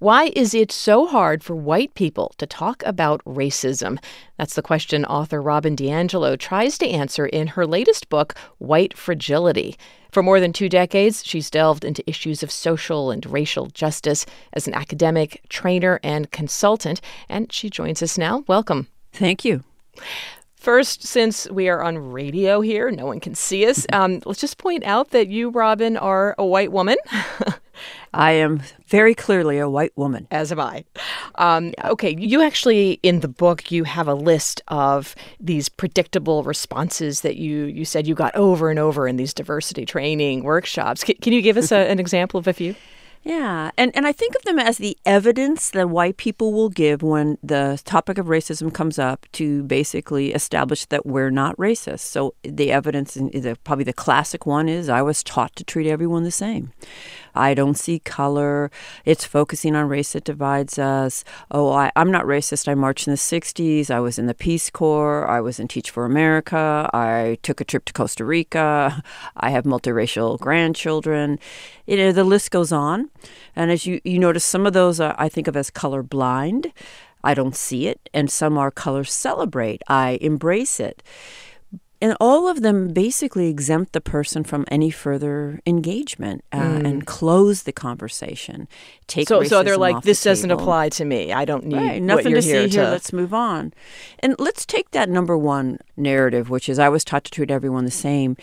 Why is it so hard for white people to talk about racism? That's the question author Robin DiAngelo tries to answer in her latest book, White Fragility. For more than 2 decades, she's delved into issues of social and racial justice as an academic, trainer, and consultant. And she joins us now. Welcome. Thank you. First, since we are on radio here, no one can see us, let's just point out that you, Robin, are a white woman. I am very clearly a white woman. As am I. Okay, you actually, in the book, you have a list of these predictable responses that you said you got over and over in these diversity training workshops. Can you give us an example of a few? Yeah, and I think of them as the evidence that white people will give when the topic of racism comes up to basically establish that we're not racist. So the evidence, probably the classic one is, I was taught to treat everyone the same. I don't see color. It's focusing on race that divides us. I'm not racist. I marched in the 60s. I was in the Peace Corps. I was in Teach for America. I took a trip to Costa Rica. I have multiracial grandchildren. The list goes on. And as you notice, some of those I think of as colorblind. I don't see it. And some are color celebrate. I embrace it. And all of them basically exempt the person from any further engagement and close the conversation. So they're like, this doesn't apply to me. I don't need nothing what to you're see here. Let's move on. And let's take that number one narrative, which is I was taught to treat everyone the same.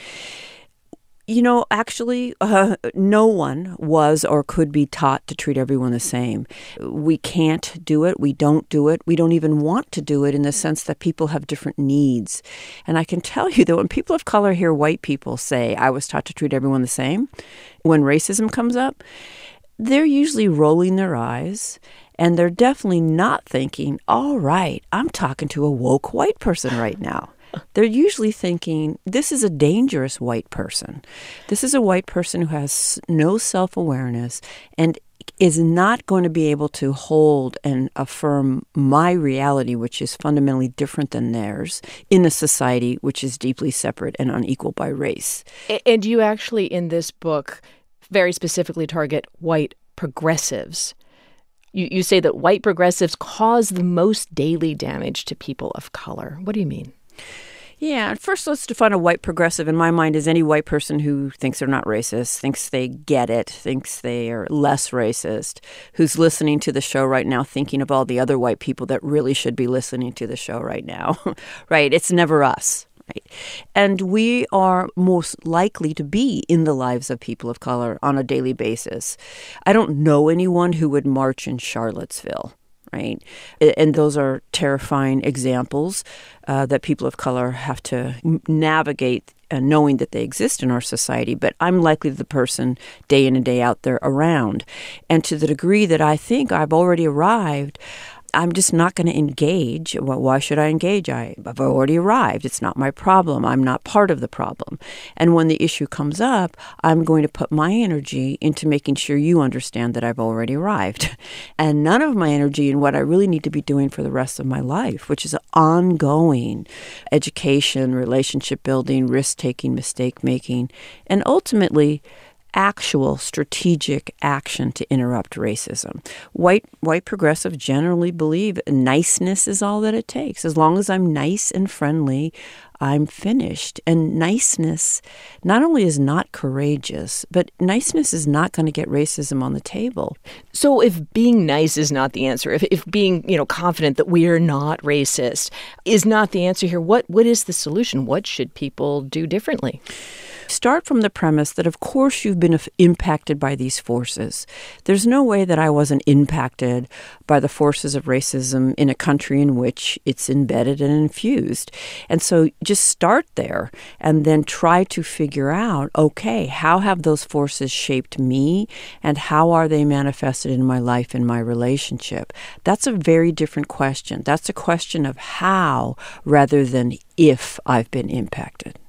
Actually, no one was or could be taught to treat everyone the same. We can't do it. We don't do it. We don't even want to do it in the sense that people have different needs. And I can tell you that when people of color hear white people say, I was taught to treat everyone the same, when racism comes up, they're usually rolling their eyes. And they're definitely not thinking, all right, I'm talking to a woke white person right now. They're usually thinking, this is a dangerous white person. This is a white person who has no self-awareness and is not going to be able to hold and affirm my reality, which is fundamentally different than theirs, in a society which is deeply separate and unequal by race. And you actually, in this book, very specifically target white progressives. You say that white progressives cause the most daily damage to people of color. What do you mean? Yeah, first let's define a white progressive. In my mind, is any white person who thinks they're not racist, thinks they get it, thinks they are less racist, who's listening to the show right now thinking of all the other white people that really should be listening to the show right now, right? It's never us. Right. And we are most likely to be in the lives of people of color on a daily basis. I don't know anyone who would march in Charlottesville. Right. And those are terrifying examples that people of color have to navigate, knowing that they exist in our society. But I'm likely the person day in and day out there around. And to the degree that I think I've already arrived, I'm just not going to engage. Well, why should I engage? I've already arrived. It's not my problem. I'm not part of the problem. And when the issue comes up, I'm going to put my energy into making sure you understand that I've already arrived. And none of my energy in what I really need to be doing for the rest of my life, which is ongoing education, relationship building, risk-taking, mistake-making, and ultimately actual strategic action to interrupt racism. White progressives generally believe niceness is all that it takes. As long as I'm nice and friendly, I'm finished. And niceness not only is not courageous, but niceness is not going to get racism on the table. So if being nice is not the answer, if being, confident that we are not racist is not the answer here, what is the solution? What should people do differently? Start from the premise that, of course, you've been impacted by these forces. There's no way that I wasn't impacted by the forces of racism in a country in which it's embedded and infused. And so just start there and then try to figure out, okay, how have those forces shaped me and how are they manifested in my life and my relationship? That's a very different question. That's a question of how rather than if I've been impacted.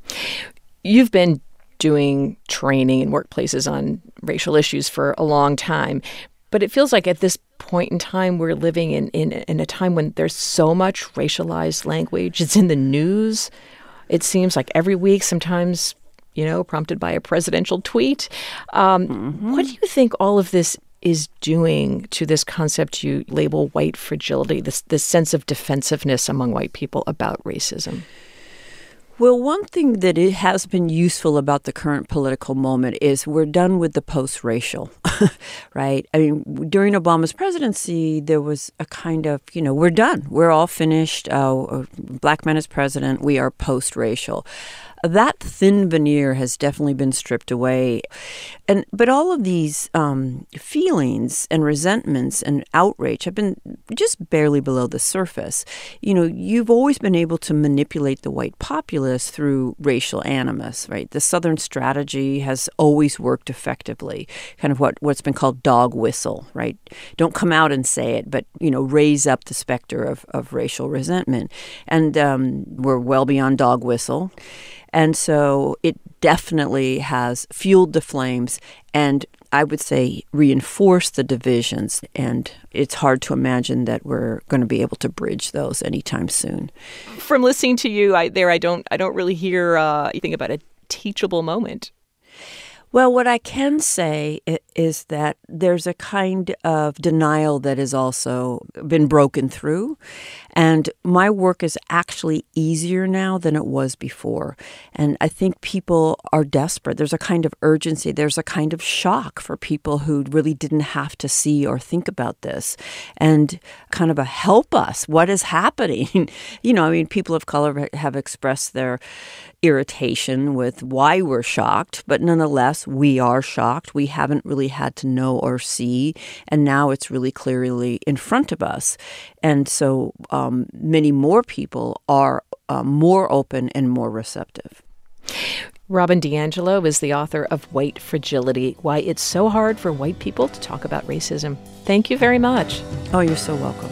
You've been doing training in workplaces on racial issues for a long time, but it feels like at this point in time we're living in a time when there's so much racialized language. It's in the news. It seems like every week, sometimes, prompted by a presidential tweet. What do you think all of this is doing to this concept you label white fragility, this sense of defensiveness among white people about racism? Well, one thing that it has been useful about the current political moment is we're done with the post-racial, right? I mean, during Obama's presidency, there was a kind of, we're done. We're all finished. Black man is president. We are post-racial. That thin veneer has definitely been stripped away. But all of these feelings and resentments and outrage have been just barely below the surface. You've always been able to manipulate the white populace through racial animus, right? The Southern strategy has always worked effectively, kind of what's been called dog whistle, right? Don't come out and say it, but, raise up the specter of racial resentment. And we're well beyond dog whistle. And so it definitely has fueled the flames and I would say reinforced the divisions. And it's hard to imagine that we're going to be able to bridge those anytime soon. From listening to you, I don't really hear anything about a teachable moment. Well, what I can say is that there's a kind of denial that has also been broken through. And my work is actually easier now than it was before. And I think people are desperate. There's a kind of urgency. There's a kind of shock for people who really didn't have to see or think about this. And kind of a help us. What is happening? People of color have expressed their irritation with why we're shocked, but nonetheless, we are shocked. We haven't really had to know or see, and now it's really clearly in front of us. And so many more people are more open and more receptive. Robin DiAngelo is the author of White Fragility, Why It's So Hard for White People to Talk About Racism. Thank you very much. Oh, you're so welcome.